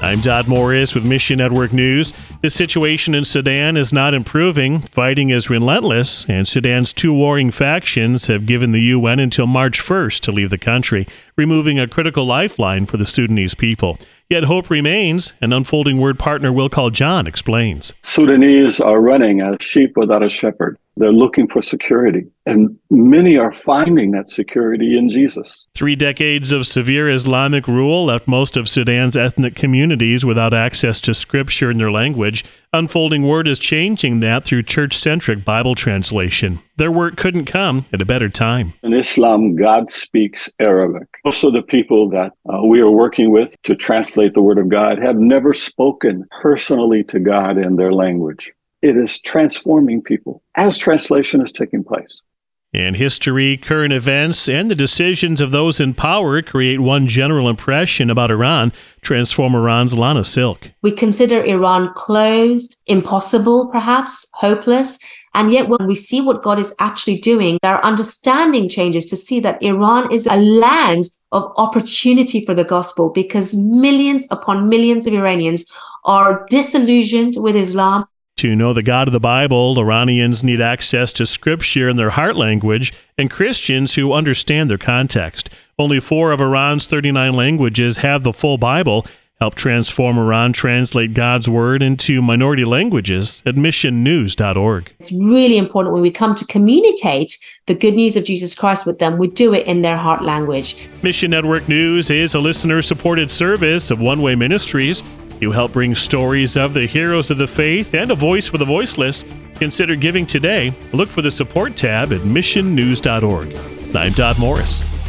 I'm Dodd Morris with Mission Network News. The situation in Sudan is not improving. Fighting is relentless, and Sudan's two warring factions have given the UN until March 1st to leave the country, removing a critical lifeline for the Sudanese people. Yet hope remains, and Unfolding Word partner Will Call John explains. Sudanese are running as sheep without a shepherd. They're looking for security, and many are finding that security in Jesus. 3 decades of severe Islamic rule left most of Sudan's ethnic communities without access to scripture in their language. Unfolding Word is changing that through church-centric Bible translation. Their work couldn't come at a better time. In Islam, God speaks Arabic. Most of the people that we are working with to translate the Word of God have never spoken personally to God in their language. It is transforming people as translation is taking place. And history, current events, and the decisions of those in power create one general impression about Iran. Transform Iran's Lana Silk. We consider Iran closed, impossible, perhaps, hopeless. And yet when we see what God is actually doing, our understanding changes to see that Iran is a land of opportunity for the gospel, because millions upon millions of Iranians are disillusioned with Islam. To know the God of the Bible, Iranians need access to Scripture in their heart language, and Christians who understand their context. Only 4 of Iran's 39 languages have the full Bible. Help Transform Iran translate God's Word into minority languages at missionnews.org. It's really important when we come to communicate the good news of Jesus Christ with them, we do it in their heart language. Mission Network News is a listener-supported service of One Way Ministries. You help bring stories of the heroes of the faith and a voice for the voiceless. Consider giving today. Look for the support tab at missionnews.org. I'm Dodd Morris.